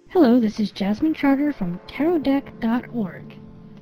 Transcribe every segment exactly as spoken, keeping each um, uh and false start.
Hello, this is Jasmine Charter from tarot deck dot org.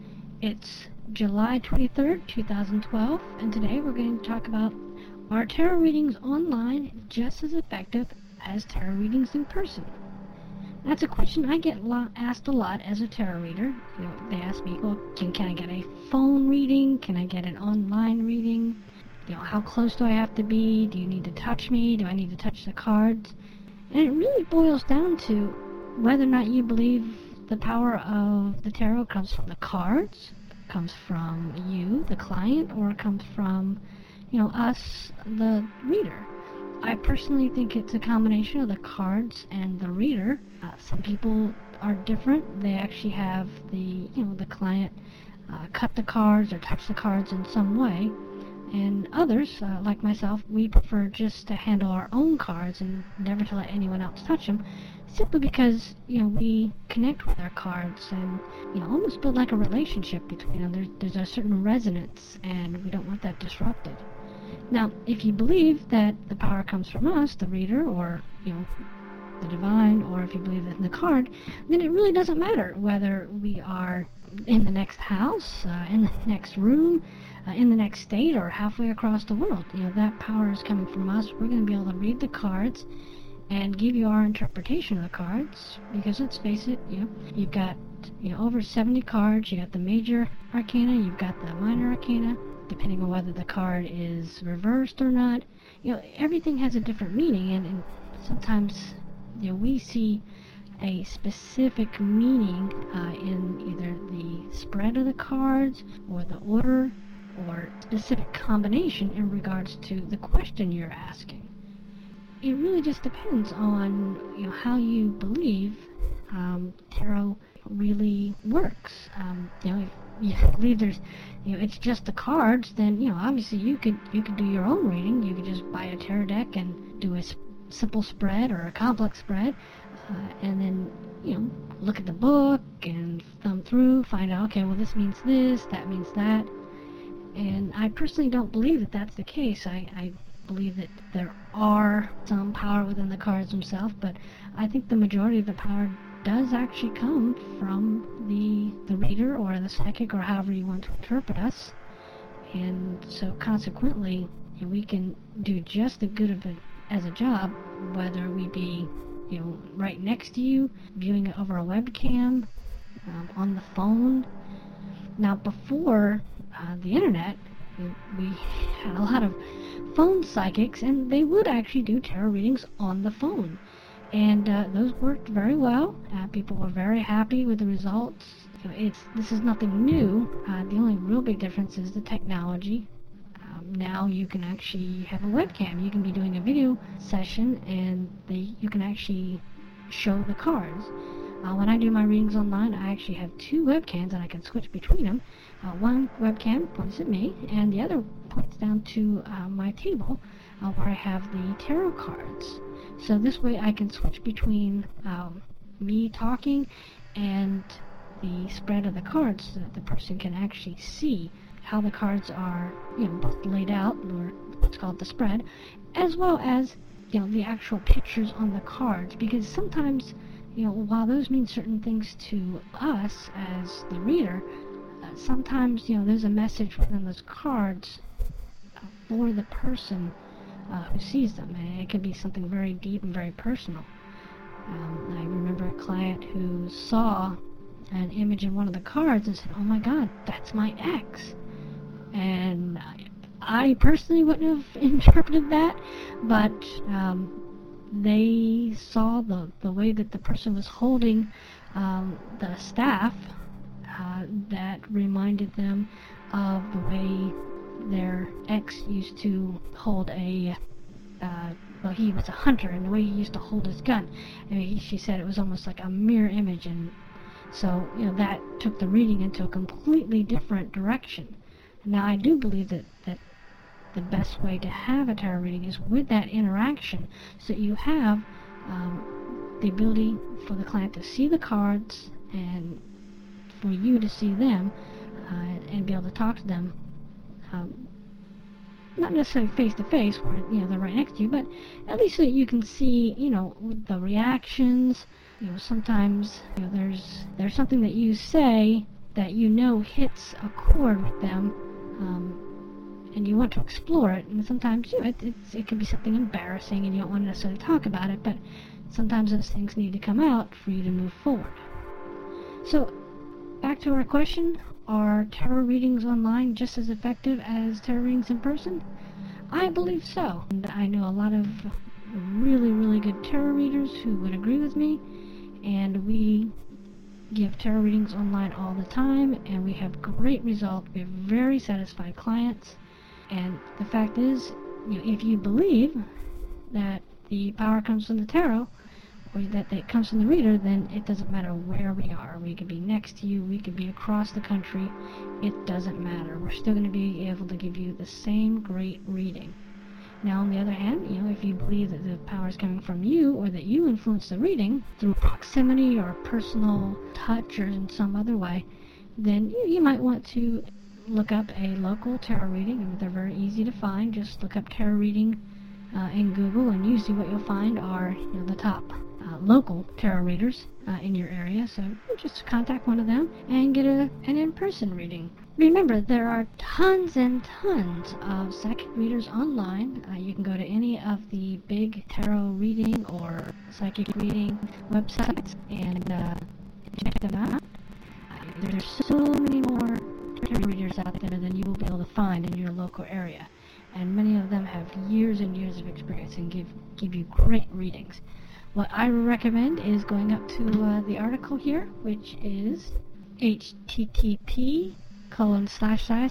It's July twenty-third, two thousand twelve, and today we're going to talk about, are tarot readings online just as effective as tarot readings in person? That's a question I get lo- asked a lot as a tarot reader. You know, they ask me, well, can, can I get a phone reading? Can I get an online reading? You know, how close do I have to be? Do you need to touch me? Do I need to touch the cards? And it really boils down to whether or not you believe the power of the tarot comes from the cards, comes from you, the client, or comes from, you know, us, the reader. I personally think it's a combination of the cards and the reader. Uh, some people are different. They actually have the, you know, the client uh, cut the cards or touch the cards in some way. And others, uh, like myself, we prefer just to handle our own cards and never to let anyone else touch them, simply because, you know, we connect with our cards and, you know, almost build like a relationship between them. There's, there's a certain resonance, and we don't want that disrupted. Now, if you believe that the power comes from us, the reader, or, you know, the divine, or if you believe in the card, then it really doesn't matter whether we are in the next house, uh, in the next room, uh, in the next state, or halfway across the world. You know, that power is coming from us. We're going to be able to read the cards and give you our interpretation of the cards, because let's face it, you know, you've got, you know, over seventy cards. You got the major arcana, you've got the minor arcana, depending on whether the card is reversed or not. You know, everything has a different meaning, and, and sometimes, you know, we see a specific meaning uh, in either the spread of the cards or the order or specific combination in regards to the question you're asking. It really just depends on, you know, how you believe um, tarot really works. Um, you know, if you believe there's, you know, it's just the cards, then, you know, obviously you could you could do your own reading. You could just buy a tarot deck and do a sp- simple spread or a complex spread, uh, and then, you know, look at the book and thumb through, find out, okay, well, this means this, that means that. And I personally don't believe that that's the case. I, I believe that there are some power within the cards themselves, but I think the majority of the power does actually come from the the reader or the psychic, or however you want to interpret us. And so consequently, we can do just as good of a as a job, whether we be, you know, right next to you, viewing it over a webcam, um, on the phone. Now, before uh, the internet, we had a lot of phone psychics, and they would actually do tarot readings on the phone. And uh, those worked very well. Uh, people were very happy with the results. You know, it's this is nothing new. Uh, the only real big difference is the technology. Um, now you can actually have a webcam. You can be doing a video session, and they, you can actually show the cards. Uh, when I do my readings online, I actually have two webcams, and I can switch between them. Uh, one webcam points at me, and the other points down to uh, my table, uh, where I have the tarot cards. So this way I can switch between um, me talking and the spread of the cards, so that the person can actually see how the cards are, you know, both laid out, or what's called the spread, as well as, you know, the actual pictures on the cards. Because sometimes, you know, while those mean certain things to us as the reader, uh, sometimes, you know, there's a message within those cards uh, for the person uh, who sees them, and it could be something very deep and very personal. Um, I remember a client who saw an image in one of the cards and said, "Oh my God, that's my ex." And I, I personally wouldn't have interpreted that, but um, they saw the, the way that the person was holding um, the staff uh, that reminded them of the way their ex used to hold a, uh, well, he was a hunter, and the way he used to hold his gun. I mean, she said it was almost like a mirror image, and so, you know, that took the reading into a completely different direction. Now, I do believe that, that the best way to have a tarot reading is with that interaction, so that you have um, the ability for the client to see the cards and for you to see them, uh, and be able to talk to them, um, not necessarily face to face where, you know, they're right next to you, but at least so that you can see, you know, the reactions, you know, sometimes you know, there's there's something that you say that you know hits a chord with them, um, and you want to explore it. And sometimes you know, it, it's, it can be something embarrassing, and you don't want to necessarily talk about it. But sometimes those things need to come out for you to move forward. So, back to our question: are tarot readings online just as effective as tarot readings in person? I believe so. And I know a lot of really, really good tarot readers who would agree with me, and we give tarot readings online all the time, and we have great results. We have very satisfied clients, and the fact is, you know, if you believe that the power comes from the tarot, or that it comes from the reader, then it doesn't matter where we are. We could be next to you, we could be across the country, it doesn't matter. We're still going to be able to give you the same great reading. Now, on the other hand, you know, if you believe that the power is coming from you, or that you influence the reading through proximity or personal touch or in some other way, then you, you might want to look up a local tarot reading. And they're very easy to find. Just look up tarot reading uh, in Google, and usually what you'll find are you know, the top uh, local tarot readers uh, in your area. So just contact one of them and get a, an in-person reading. Remember, there are tons and tons of psychic readers online. Uh, you can go to any of the big tarot reading or psychic reading websites and uh, check them out. Uh, there's so many more tarot readers out there than you will be able to find in your local area. And many of them have years and years of experience and give, give you great readings. What I recommend is going up to uh, the article here, which is H T T P colon slash slash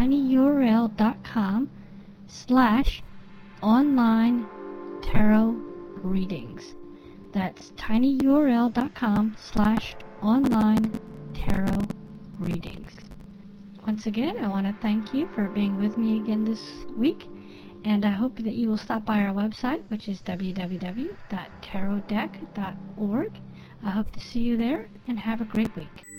tinyurl.com slash online tarot readings. That's tinyurl.com slash online tarot readings. Once again, I want to thank you for being with me again this week, and I hope that you will stop by our website, which is w w w dot tarot deck dot org. I hope to see you there, and have a great week.